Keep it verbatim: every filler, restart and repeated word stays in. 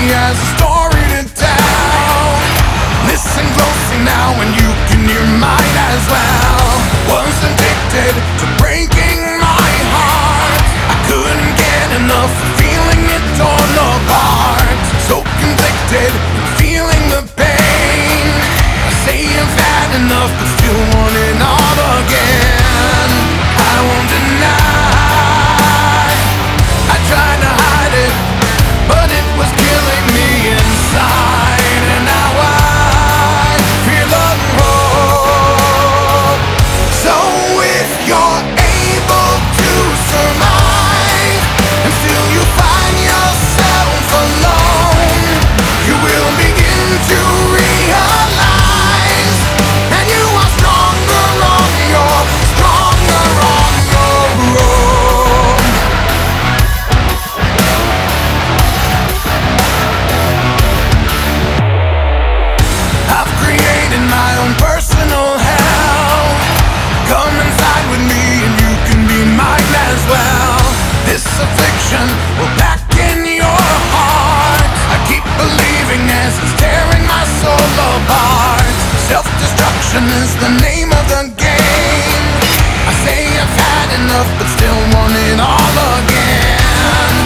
has a story to tell. Listen closely now and you can hear mine as well. Was addicted to breaking my heart. I couldn't get enough of feeling it torn apart. So conflicted and feeling the pain. I say I've had enough but still want it all again. I won't deny I tried to hide it, but it was killing me inside. And now I feel unwhole. So if you're able to survive and still you find yourself alone, you will begin to realize that you are stronger on your, stronger on your own. I've created my own personal hell. Come inside with me and you can be mine as well. This affliction will pack in your heart. I keep believing as it's tearing my soul apart. Self-destruction is the name of the game. I say I've had enough but still want it all again.